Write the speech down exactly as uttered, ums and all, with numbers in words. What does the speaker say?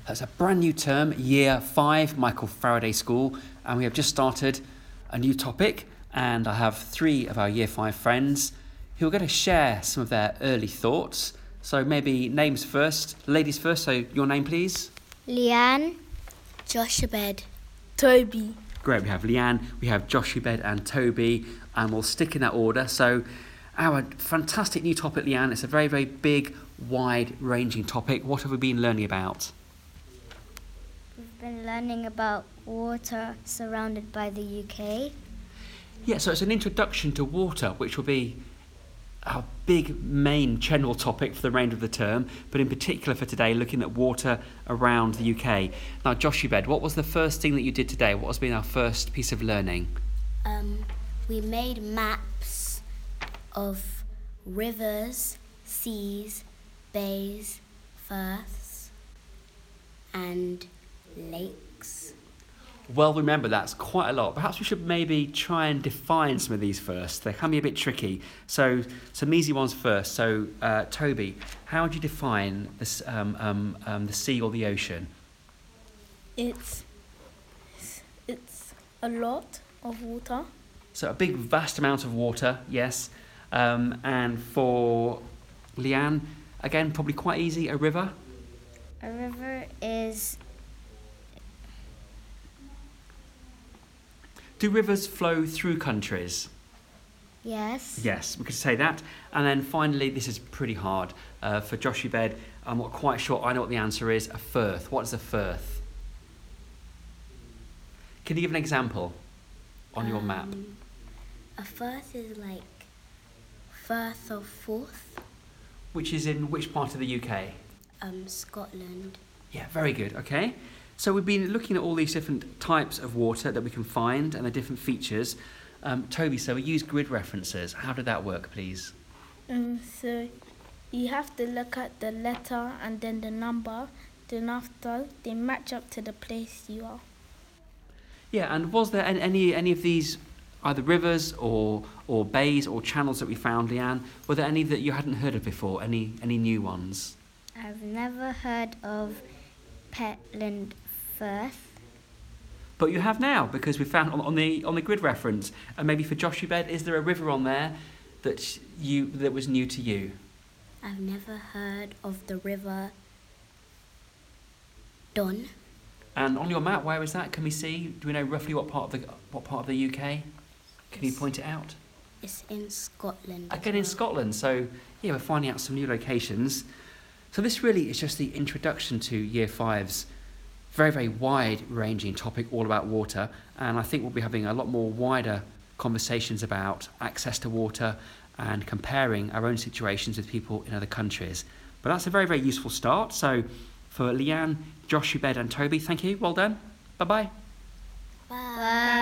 That's a brand new term, Year five, Michael Faraday School, and we have just started a new topic, and I have three of our Year five friends who are going to share some of their early thoughts. So maybe names first, ladies first, so your name please. Leanne. Joshebed. Toby. Great, we have Leanne, we have Joshebed and Toby, and we'll stick in that order. So our fantastic new topic, Leanne, it's a very, very big, wide-ranging topic. What have we been learning about? We've been learning about water surrounded by the U K. Yeah, so it's an introduction to water, which will be our big main general topic for the remainder of the term, but in particular for today, looking at water around the U K. Now, Joshebed, what was the first thing that you did today? What has been our first piece of learning? Um, we made maps of rivers, seas, bays, firths, and lakes. Well, remember, that's quite a lot. Perhaps we should maybe try and define some of these first. They can be a bit tricky. So, some easy ones first. So, uh, Toby, how would you define this, um, um, um, the sea or the ocean? It's it's a lot of water. So, a big, vast amount of water, yes. Um, and for Leanne, again, probably quite easy, a river. A river is... Do rivers flow through countries? Yes. Yes, we could say that. And then finally, this is pretty hard. Uh, for Joshebed, I'm not quite sure I know what the answer is. A firth. What is a firth? Can you give an example on your map? Um, A firth is like Firth of Forth, Which is in which part of the U K? um, Scotland. Yeah, very good. Okay. So we've been looking at all these different types of water that we can find and the different features. Um, Toby, so we use grid references. How did that work, please? Um, so you have to look at the letter and then the number. Then after they match up to the place you are. Yeah, and was there an- any any of these either rivers or or bays or channels that we found, Leanne? Were there any that you hadn't heard of before? Any any new ones? I've never heard of Petland Firth. But you have now, because we found on, on the on the grid reference. And maybe for Joshebed, is there a river on there that you that was new to you? I've never heard of the river Don. And on your map, where is that? Can we see? Do we know roughly what part of the what part of the U K? Can you It's- point it out? It's in Scotland. as Again, in well. Scotland. So yeah, we're finding out some new locations. So this really is just the introduction to Year Five's very, very wide-ranging topic all about water. And I think we'll be having a lot more wider conversations about access to water and comparing our own situations with people in other countries. But that's a very, very useful start. So for Leanne, Joshebed and Toby, thank you. Well done. Bye-bye. Bye. Bye.